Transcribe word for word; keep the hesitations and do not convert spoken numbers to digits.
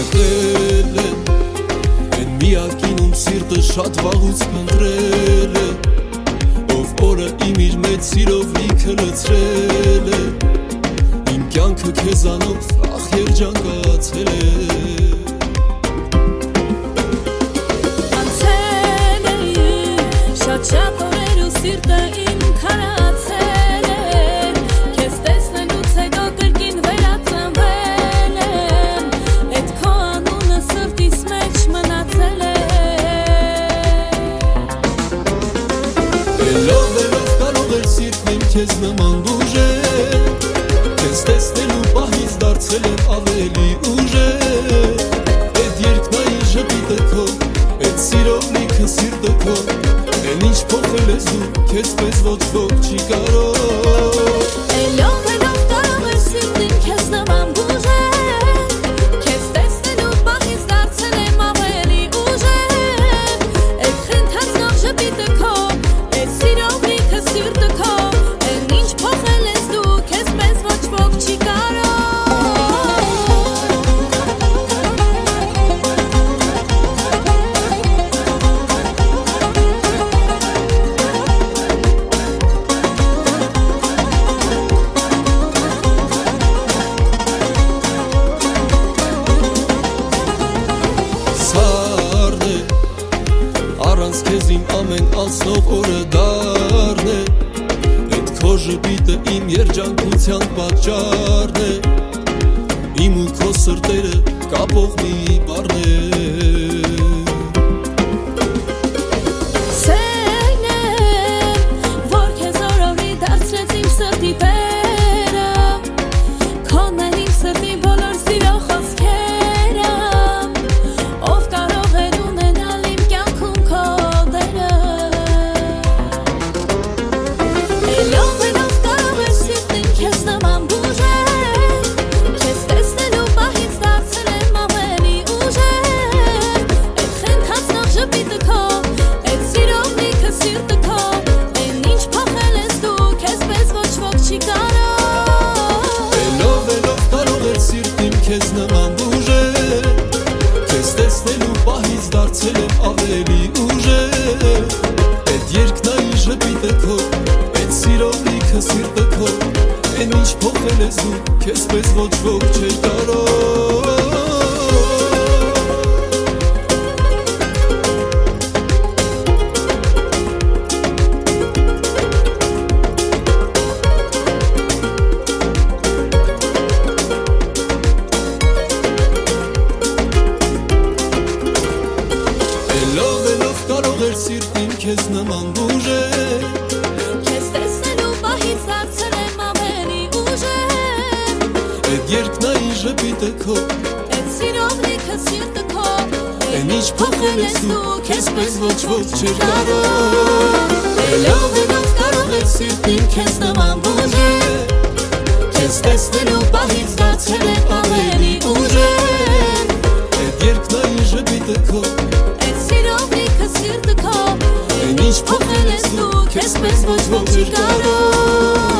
եղել է, են միակին ում սիրտը շատ վաղուց փնտրել է, ով օրը իմ իր մեծ սիրով լիքը լցրել է, իմ կյանքը քեզանով ախ երջանկացել է։ Անցել է շատ շատ օրեր ու սիրտը իմ քարացել է, քեզ տեսնելուց հետո կրկին վերածնվել եմ, էդ քո անունը սրտիս մեջ մնացել է։ Էլով էլով կարող էր սիրտն իմ քեզ նման բուժել, քեզ տեսնելու պահից դարձել եմ ավելի ուժեղ, էդ երկնային ժպիտը քո, էդ սիրով լիքը սիրտը քո, են ինչ փոխել ես դու, քեզ պես ոչ ոք չի կարող։ Էլով էլով կարող էր սիրտն իմ քեզ նման բուժել, քեզ տեսնելու պահից դարձել եմ ավելի ուժեղ, էդ խենթացնող ժպիտը քո, էդ սիրով լիքը սիրտը քո, են ինչ փոխել ես դու, քեզ պես ոչ ոք չի կարող։ Սարն է, առանց քեզ իմ ամեն անցնող օրը դառն է, էդ քո ժպիտը իմ երջանկության պատճառն է, իմ ու քո սրտերը կապող մի բառն է։ Սերն եմ, որ քեզ օրորի դարձրեց իմ սրտի տերը, քոն են իմ սրտի բոլոր սիրո խոսքերը, ով կարող էր ունենալ իմ կյանքում քո դերը։ Էլով էլով կարող էր սիրտն իմ քեզ նման բուժել, քեզ տեսնելու պահից դարձել եմ ավելի ուժեղ, էդ խենթացնող ժպիտը քո, էդ սիրով լիքը սիրտը քո, են ինչ փոխել ես դու, քեզ պես ոչ ոք չի կարող։ Էլով էլով կարող էր սիրտն իմ քեզ նման բուժել, քեզ տեսնելու պահից դարձել եմ ավելի ուժեղ, էդ երկնային ժպիտը քո, էդ սիրով լիքը սիրտը քո, են ինչ փոխել ես դու, քեզ պես ոչ ոք չէր կարող։ Էլով էլով կարող էր սիրտն իմ քեզ նման բուժել, Քեզ տեսնելու պահից դարձել եմ ավելի ուժեղ, էդ երկնային ժպիտը քո, էդ սիրով լիքը սիրտը քո, են ինչ փոխել ես դու, քեզ պես ոչ ոք չէր կարող։ Էլով էլով կարող էր սիրտն իմ քեզ նման բուժել, քեզ տեսնելու պահից դարձել եմ ավելի ուժեղ, էդ երկնային ժպիտը քո, էդ սիրով լիքը սիրտը քո, են ինչ փոխել ես դու, քեզ պես ոչ ոք չէր կարող։